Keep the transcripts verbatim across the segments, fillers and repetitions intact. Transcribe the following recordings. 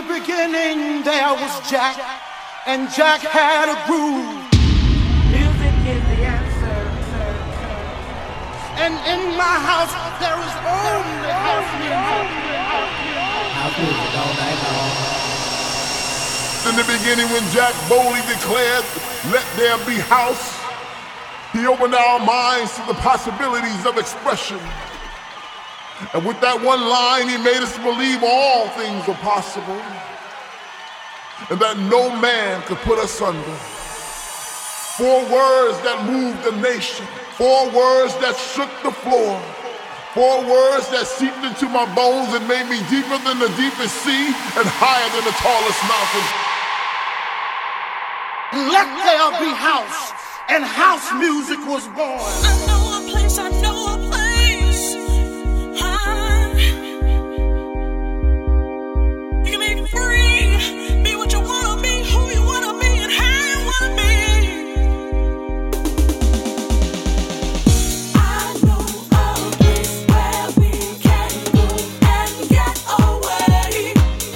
the beginning there was Jack, and Jack had a groove. Music is the answer. And in my house there is only house music. House music all night long. In the beginning when Jack boldly declared, "Let there be house," he opened our minds to the possibilities of expression. And with that one line, he made us believe all things are possible and that no man could put us under. Four words that moved the nation, four words that shook the floor, four words that seeped into my bones and made me deeper than the deepest sea and higher than the tallest mountain. Let there be house, and house music was born. I know a place, I know a place. You can be free, be what you wanna be, who you wanna be, and how you wanna be. I know a place where we can go and get away.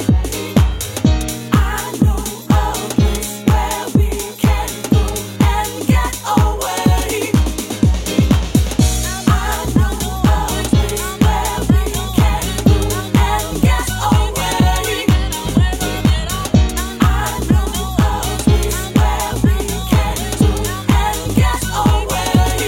I know a place where we can go and get away. I know a place where we can go and get away. I know a place where we can go and get away.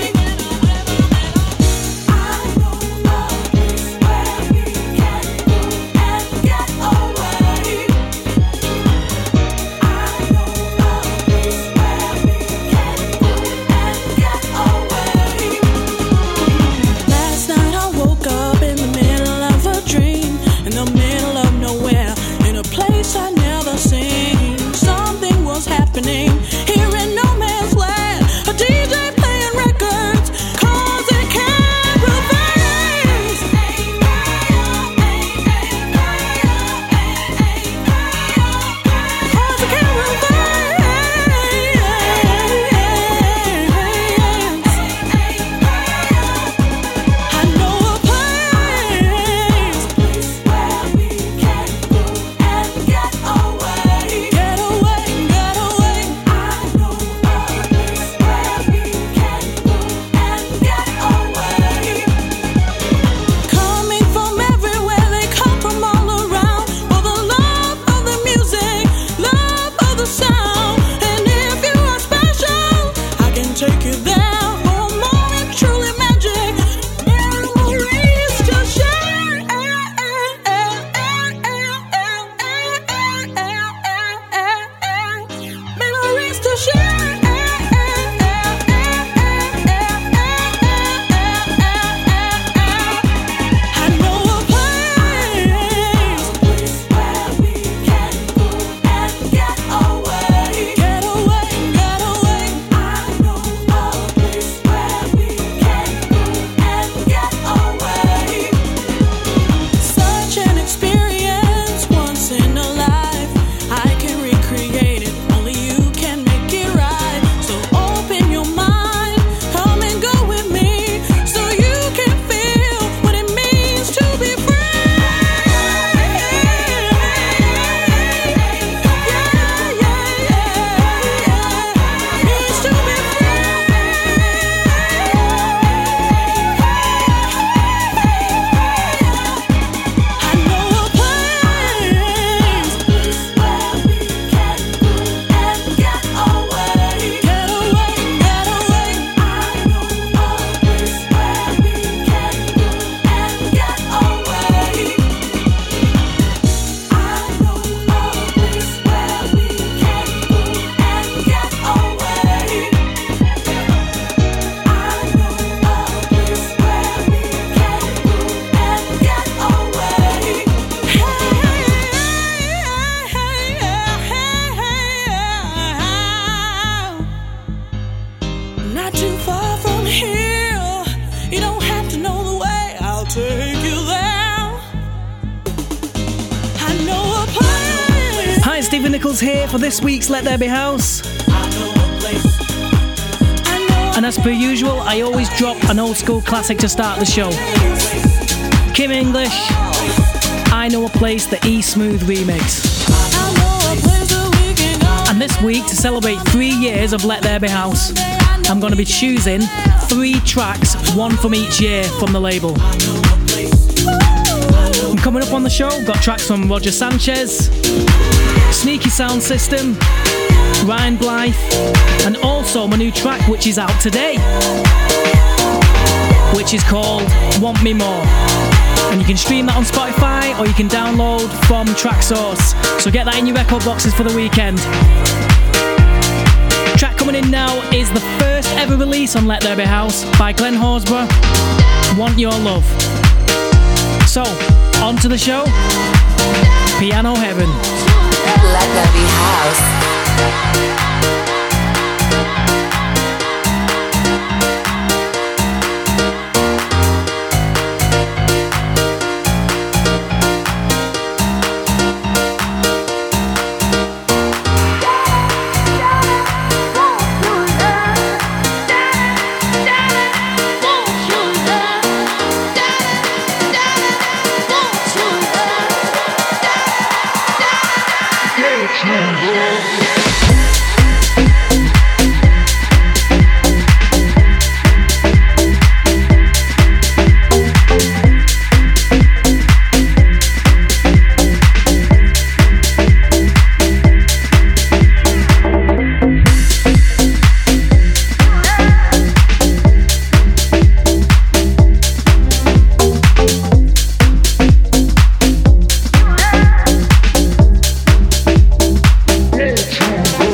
I know a place where we can go and get away. I know a place where we can go and get away. Last night I woke up in the middle of a dream, in the middle of nowhere, in a place I never seen. Something was happening here in no man's land. A D J playing records, causing caravans. Causing caravans. I know a place where we can go and get away. Get away, get away. I know a place where we can go and get away. Coming from everywhere, they come from all around. For the love of the music, love of the sound. And if you are special, I can take you there for a moment, truly magic. Memories to share. Memories to share. I know a place where we can go and get away. Get away, get away. I know a place where we can go and get away. Such an experience once in a life. I can recreate it. Only you can make it right. So open your mind, come and go with me, so you can feel what it means to be free. Yeah, yeah, yeah. Means to be free. I know a place where we can go and get away. Get away, get away. I know a place where we can go and get away. I know a place where we can go and get away. I know a place where we can go and get away. Not too far from here. You don't have to know the way. I'll take you there. I know a place. Hi, Stephen Nichols here for this week's Let There Be House. I know a place. I know And as per usual, I always drop an old school classic to start the show. Kim English, I Know a Place, the E-Smooth remix. this week to celebrate three years of Let There Be House. I'm going to be choosing three tracks, one from each year from the label. And coming up on the show, got tracks from Roger Sanchez, Sneaky Sound System, Ryan Blythe, and also my new track which is out today, which is called Want Me More. And you can stream that on Spotify or you can download from Traxsource. So get that in your record boxes for the weekend. Track coming in now is the first ever release on Let There Be House by Glenn Horsburgh, Want Your Love. So, on to the show. Piano Heaven. Let There Be House. One, two,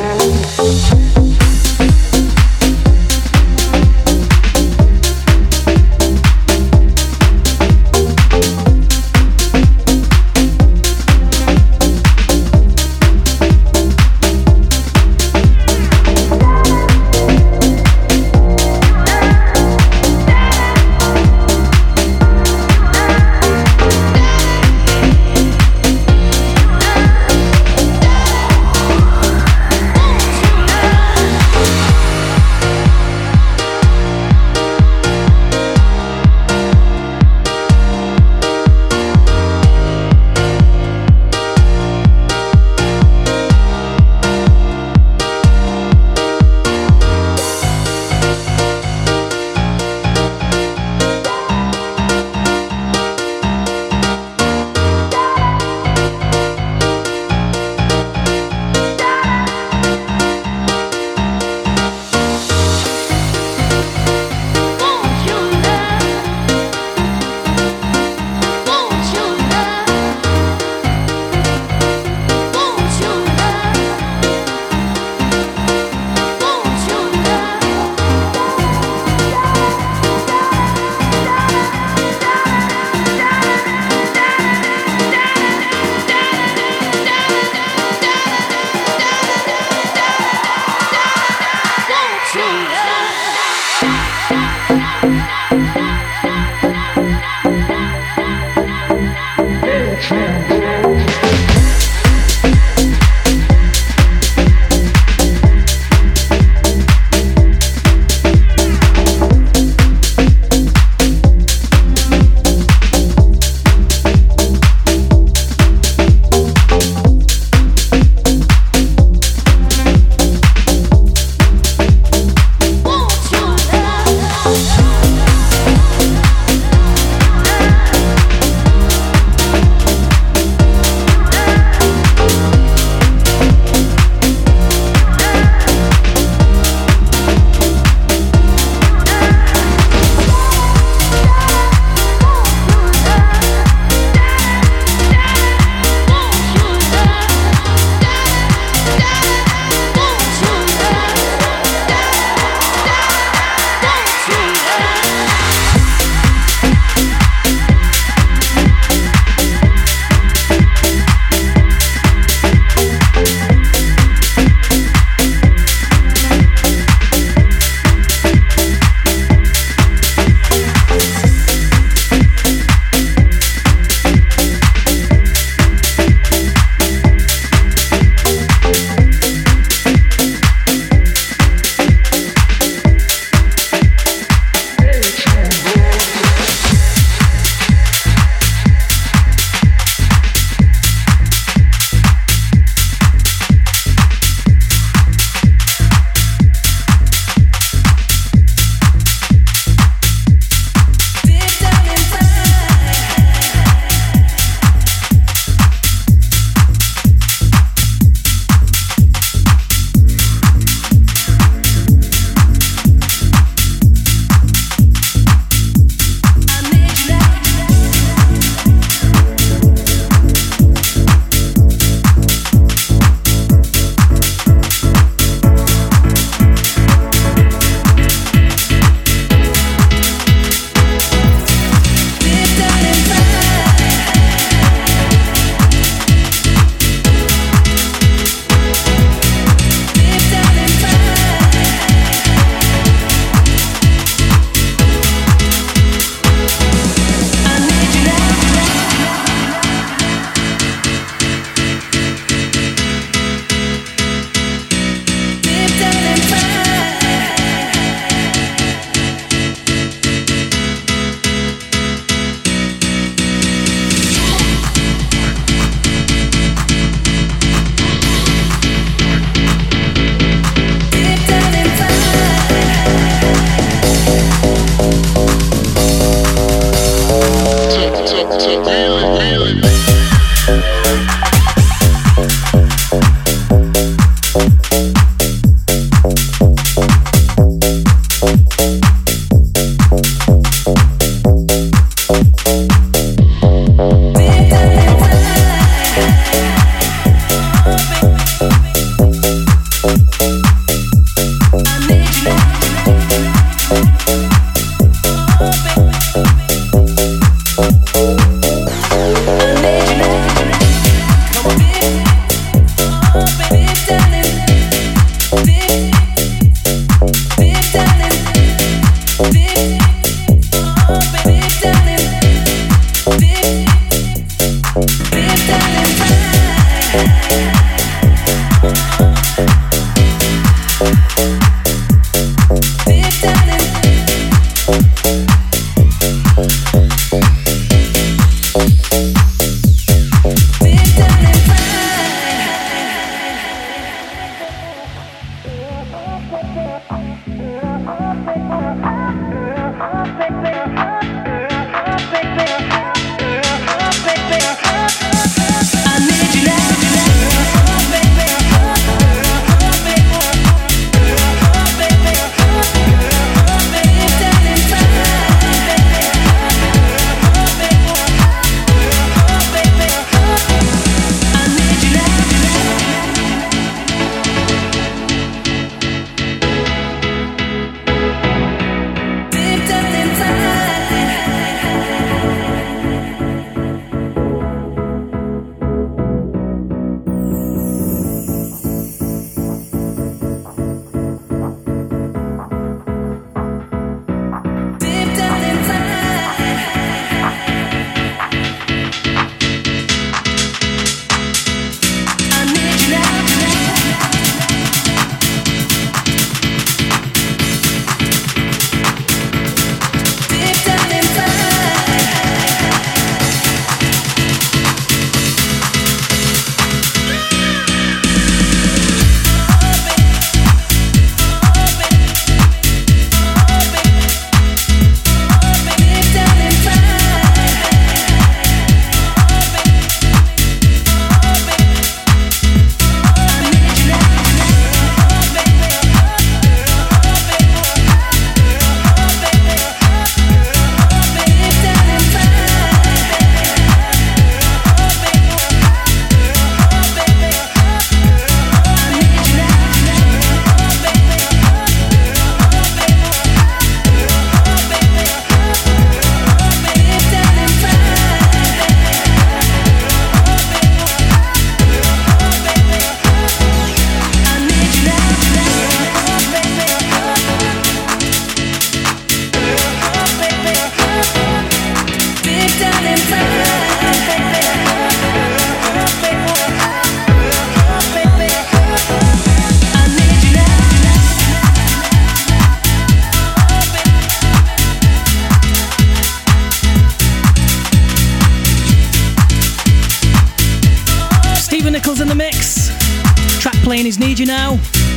playing his Need You Now.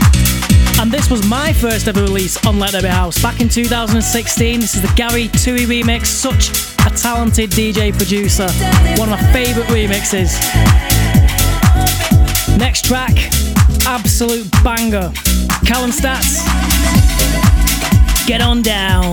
And this was my first ever release on Let There Be House back in two thousand sixteen. This is the Gary Tui remix. Such a talented D J producer. One of my favourite remixes. Next track, absolute banger. Callum Stats, Get On Down.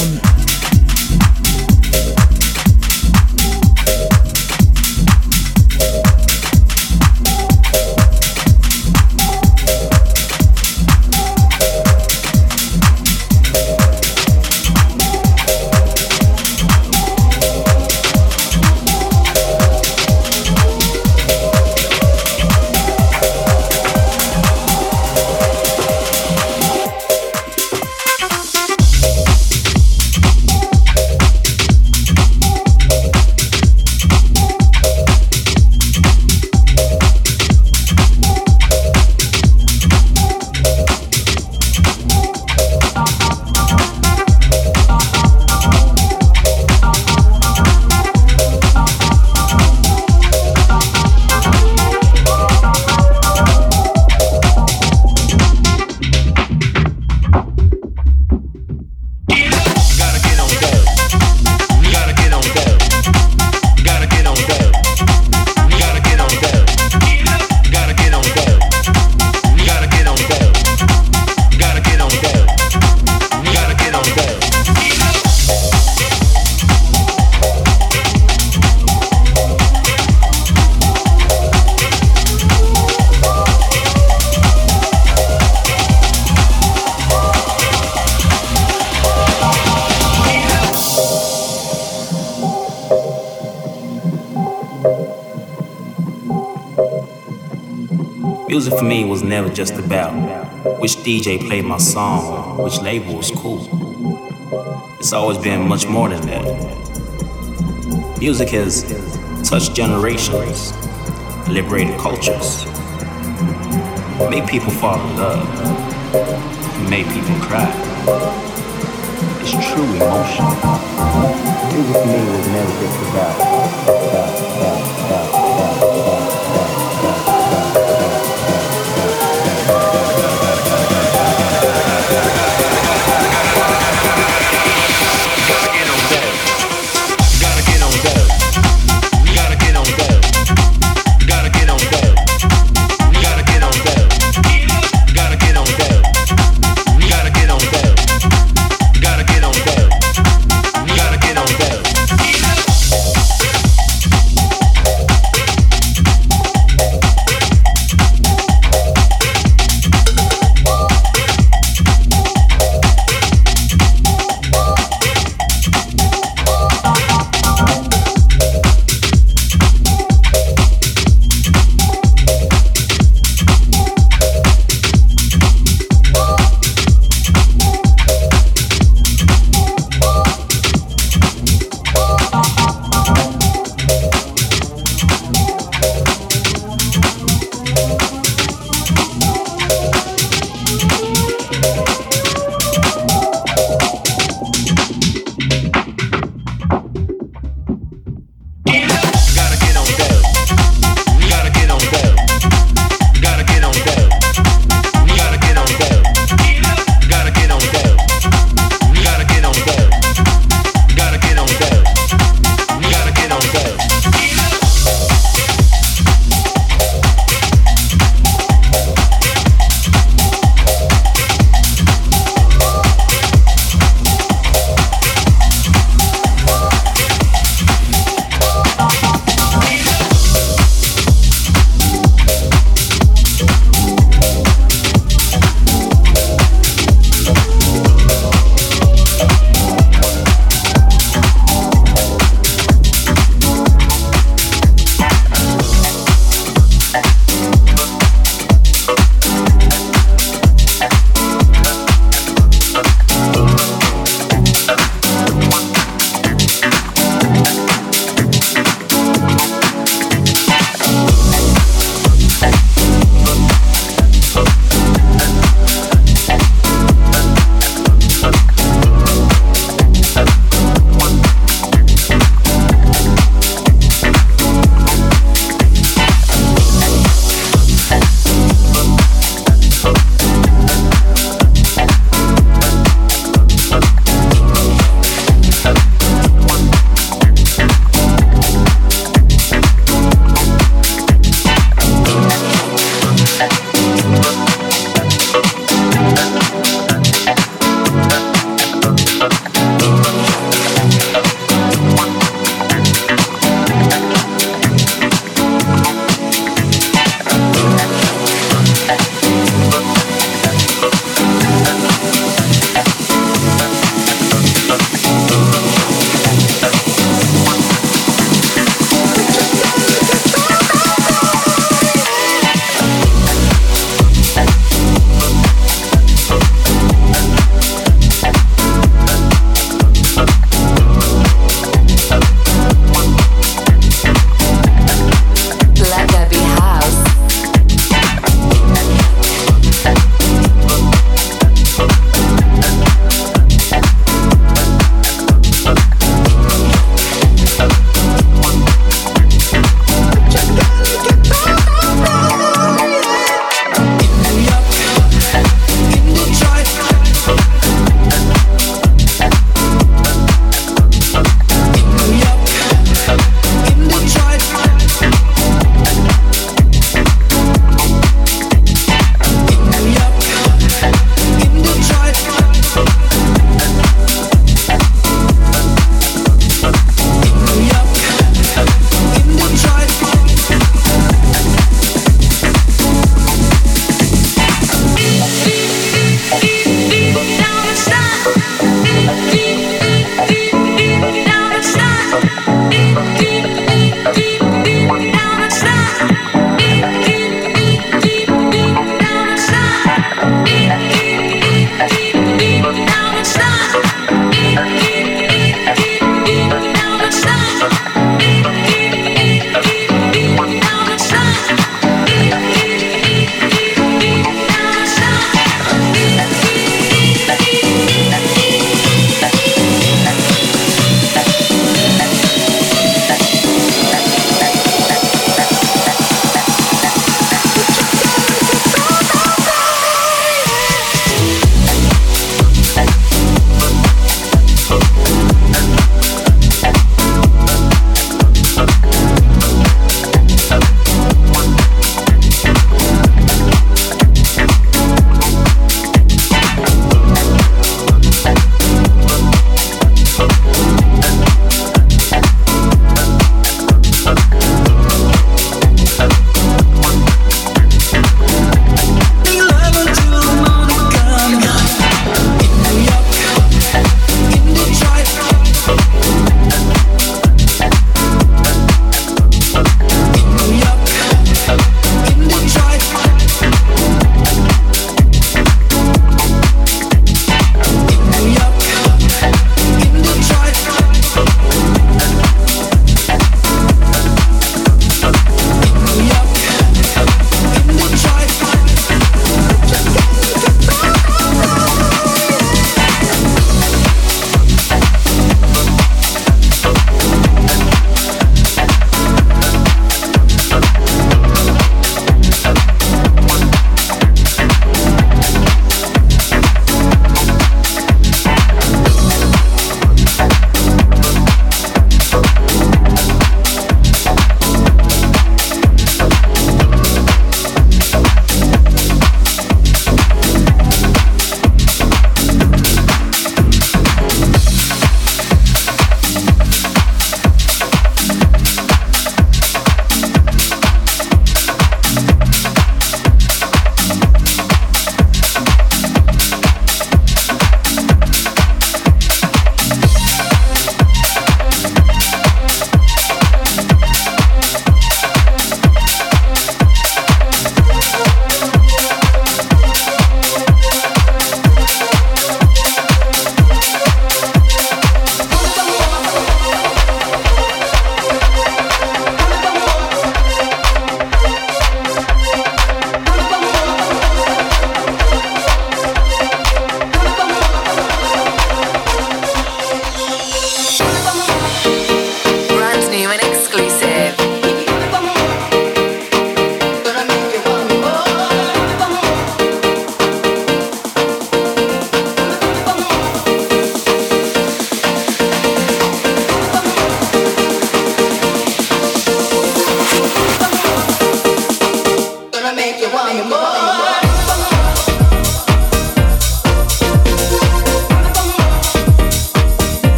Music for me was never just about which D J played my song or which label was cool. It's always been much more than that. Music has touched generations, liberated cultures, made people fall in love, made people cry. It's true emotion. Music for me was never just about, about, about, about, about, about,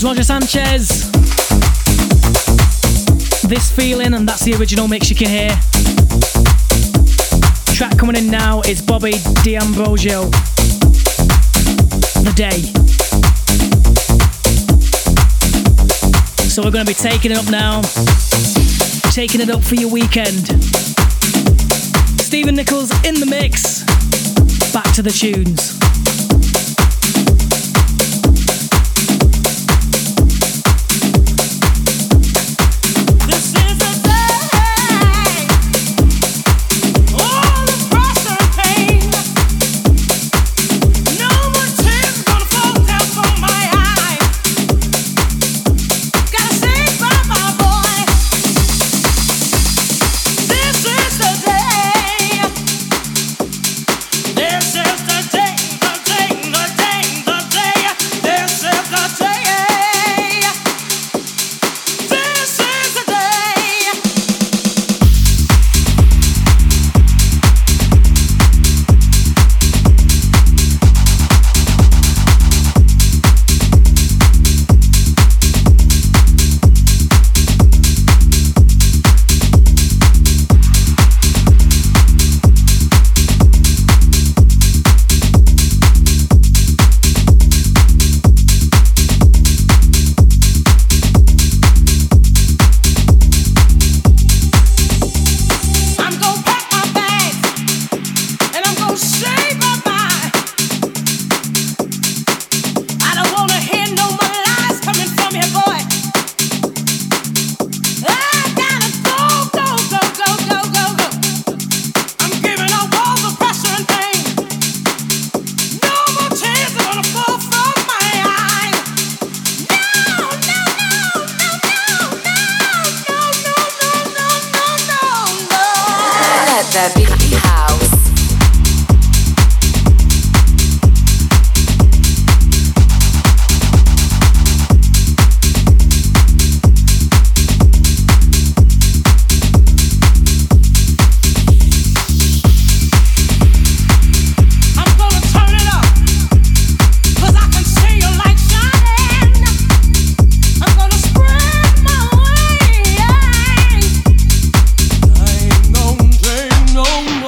was Roger Sanchez. This Feeling, and that's the original mix you can hear. Track coming in now is Bobby D'Ambrosio, The Day. So we're going to be taking it up now, taking it up for your weekend. Stephen Nichols in the mix. Back to the tunes. that big house. No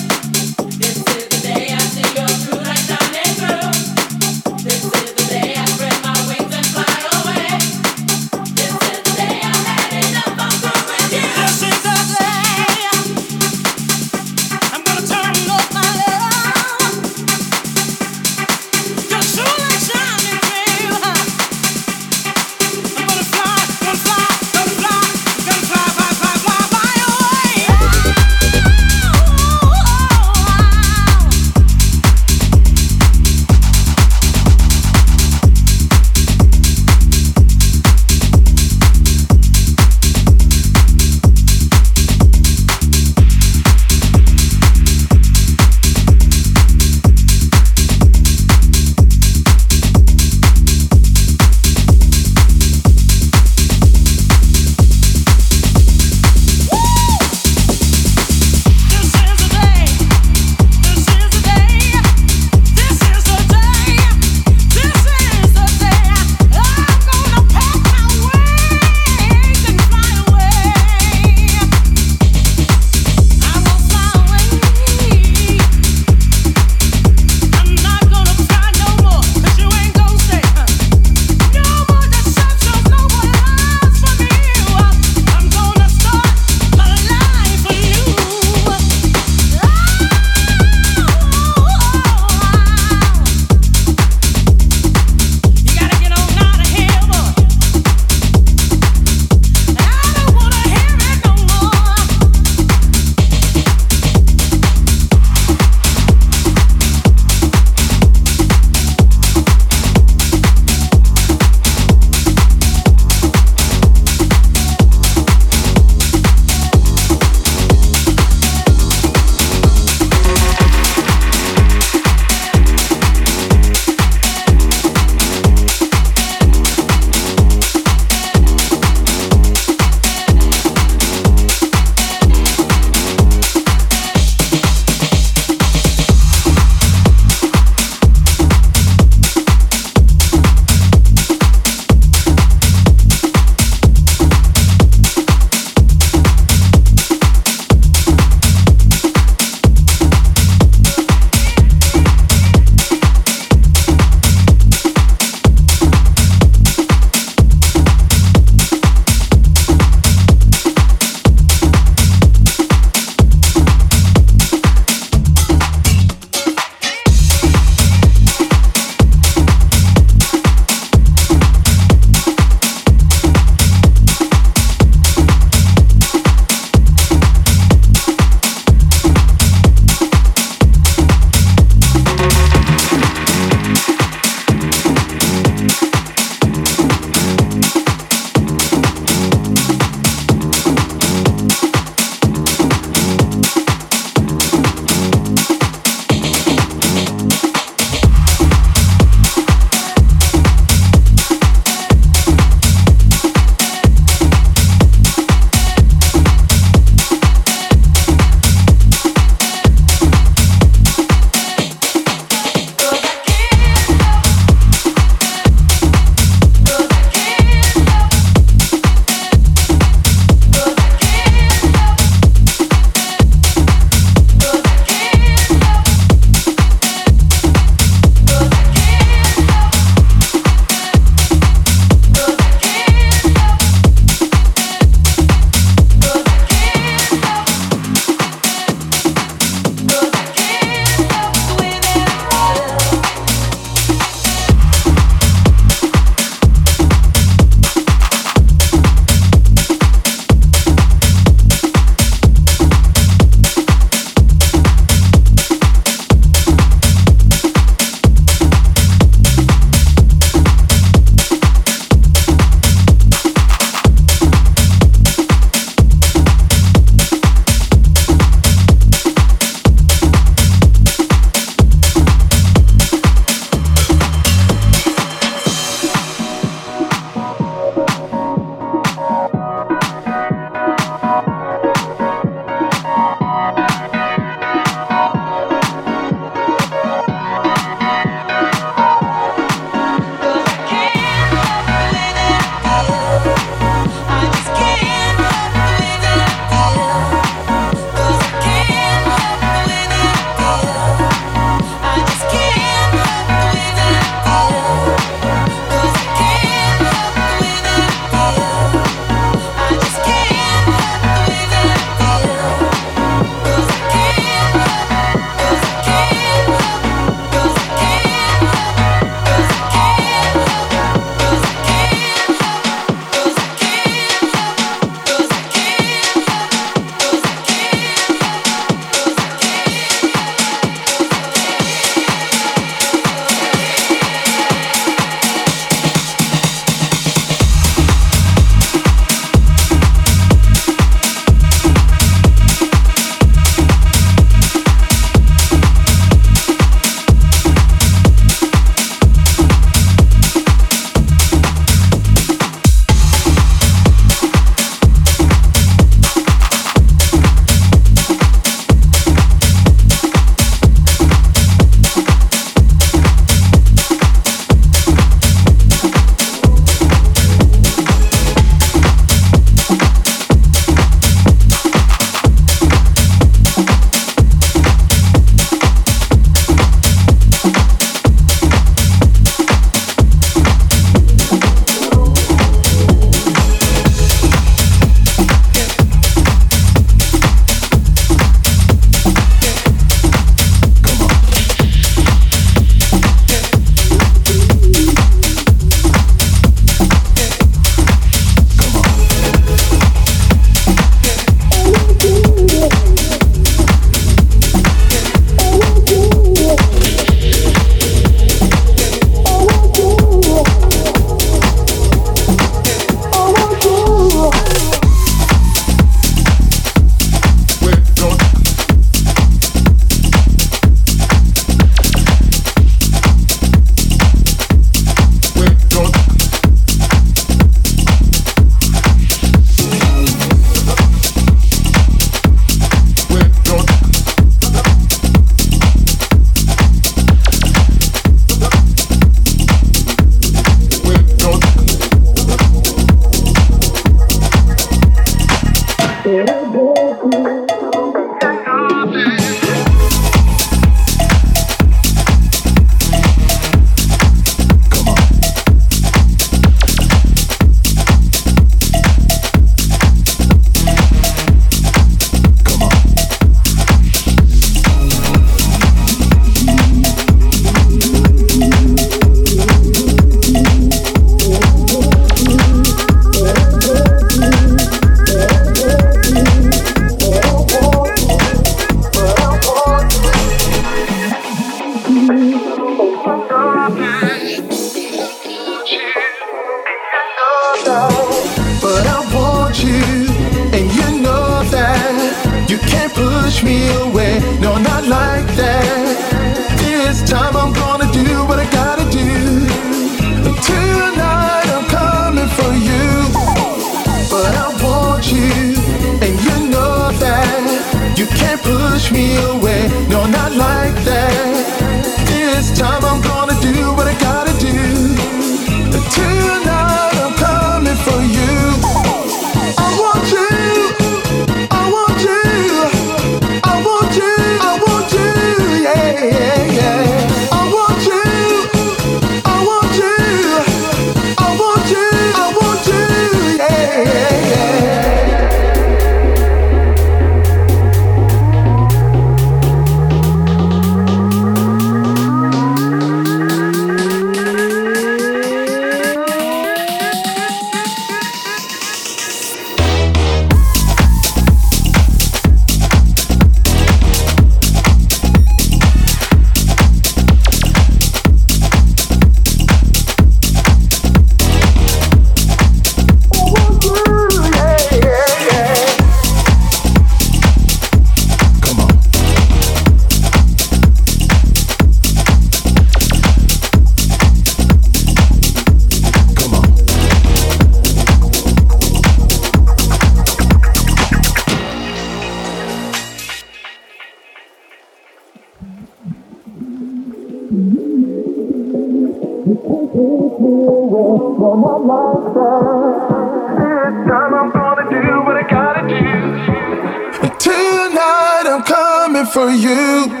Tonight I'm coming for you.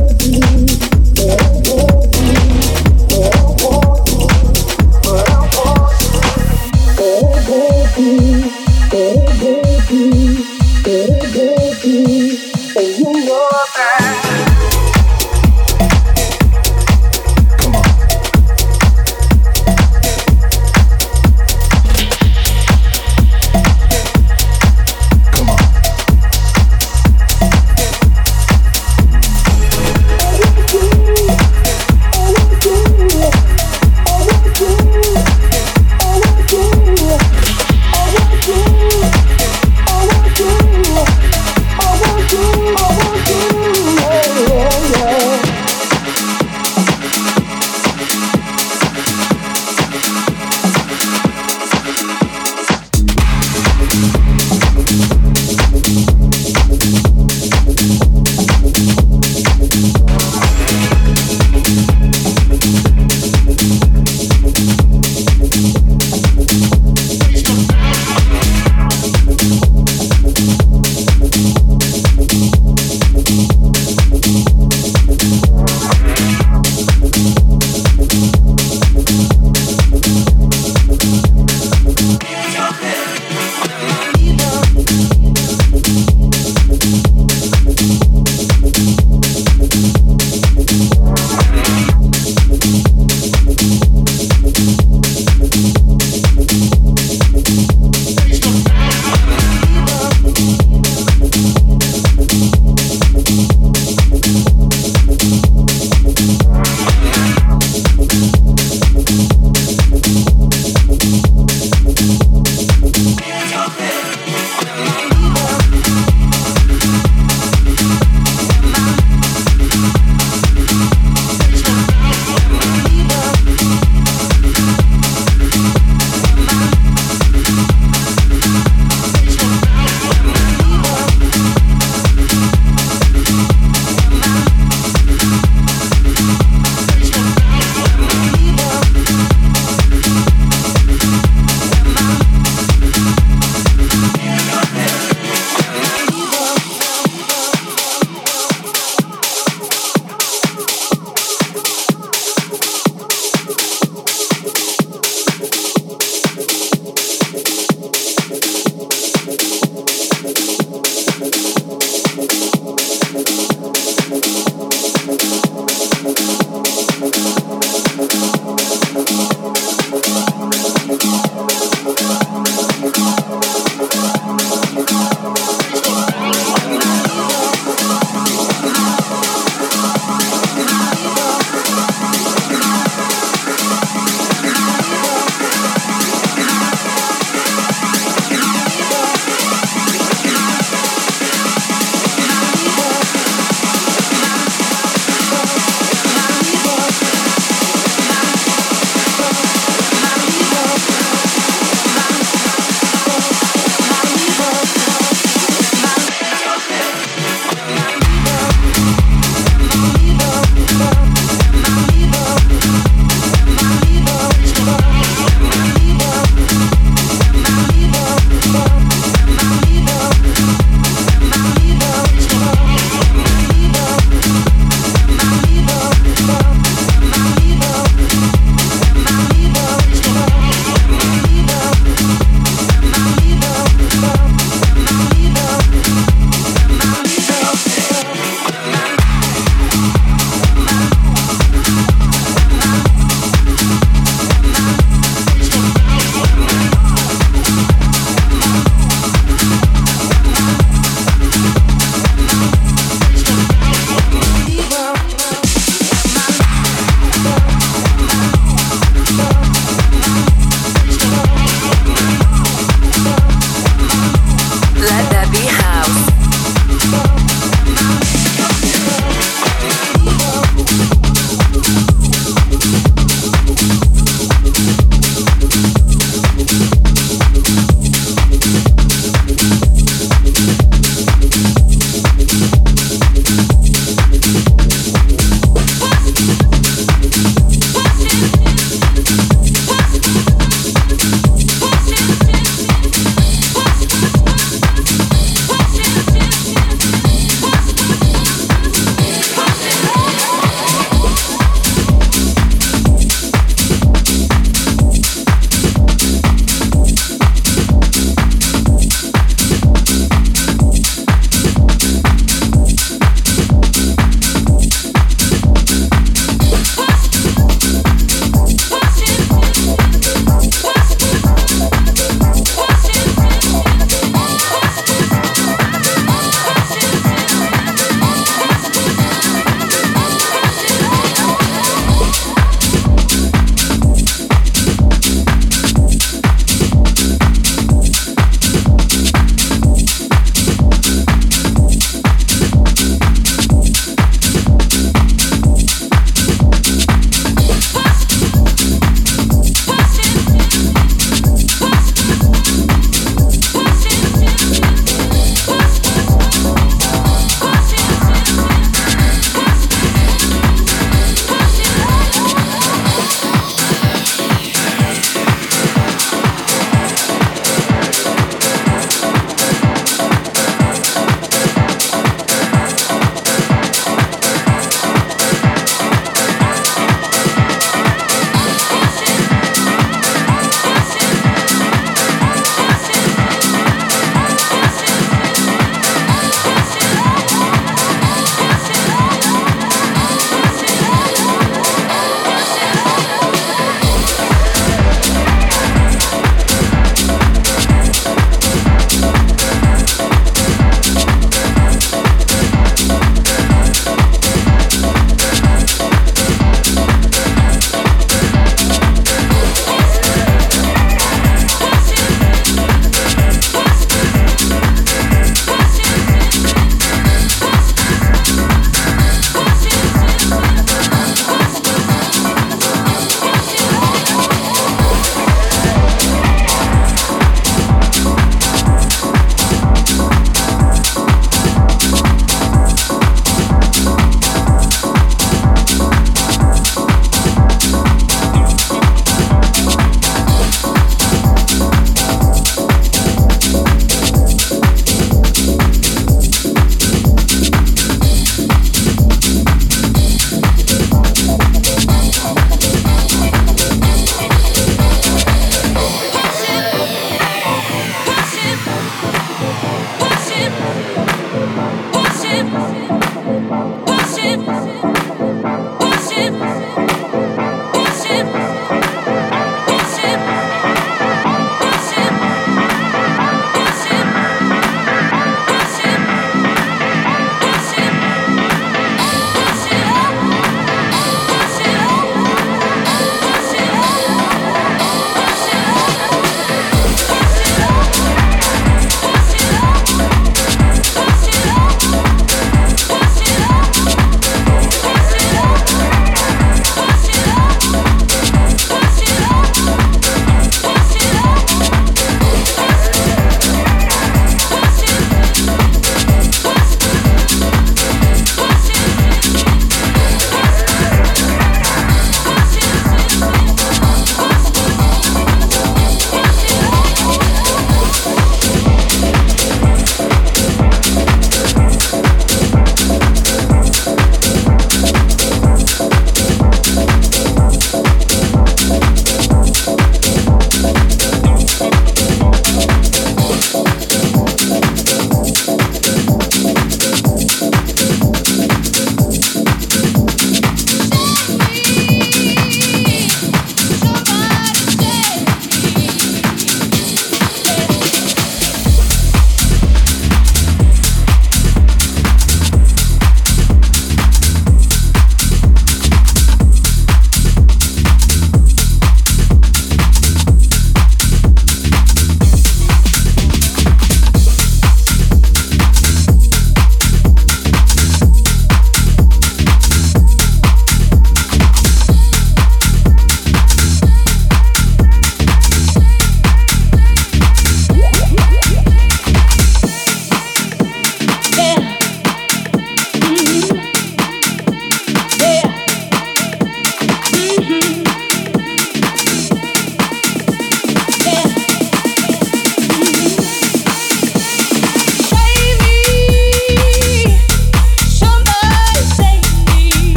Oh,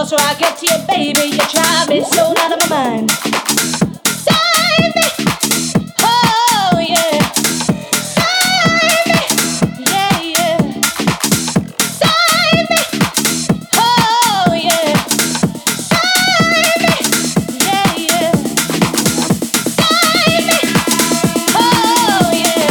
closer I get to you, baby. You drive me so out of my mind. Save me, oh yeah. Save me, yeah, yeah. Save me, oh yeah. Save me, yeah, yeah. Save me, oh yeah.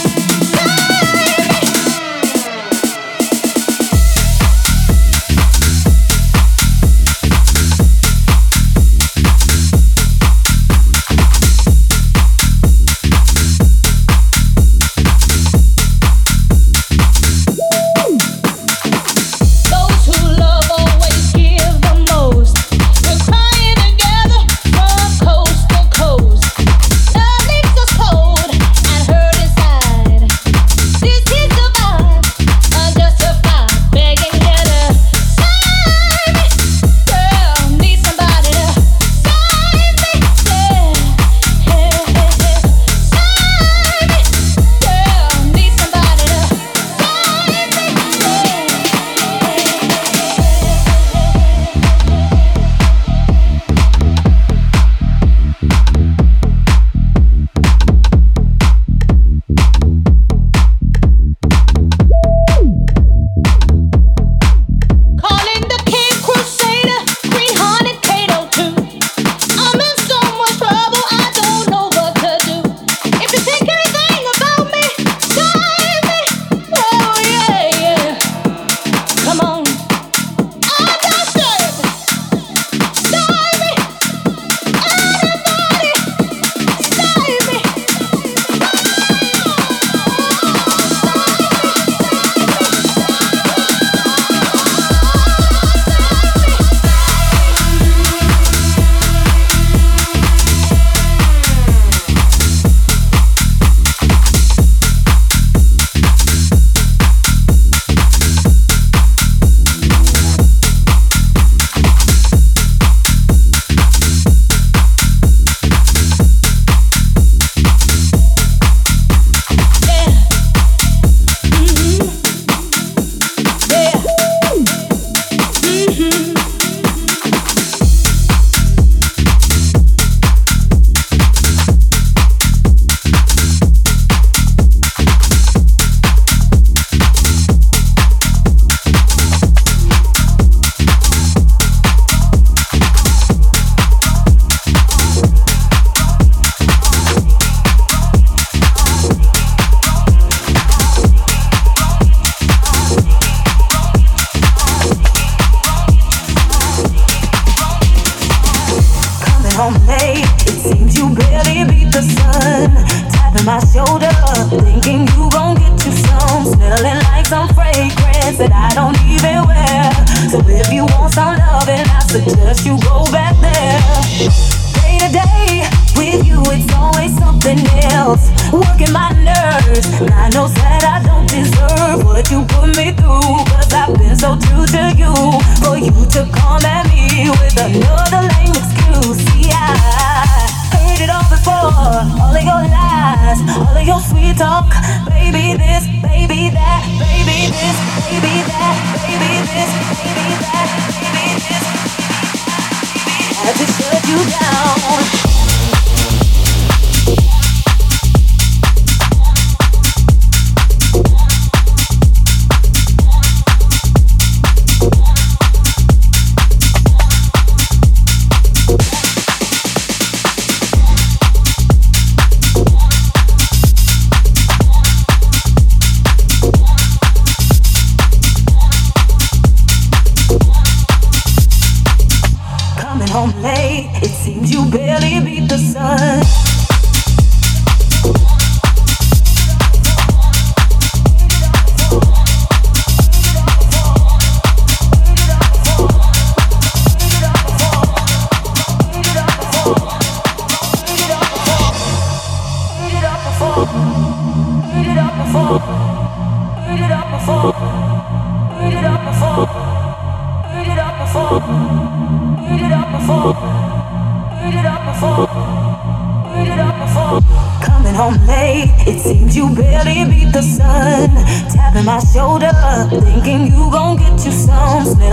Coming home late, it seems you barely beat the sun. Tapping my shoulder, thinking you gon' get you some. Smelling